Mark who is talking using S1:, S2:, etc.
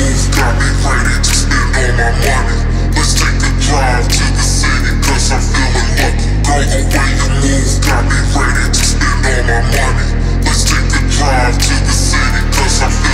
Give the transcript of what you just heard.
S1: move got me ready to spend all my money. Let's take a drive to the city, cause I'm feeling lucky. Girl, the way you move got me ready to spend all my money. Let's take a drive to the city, cause I'm feeling lucky.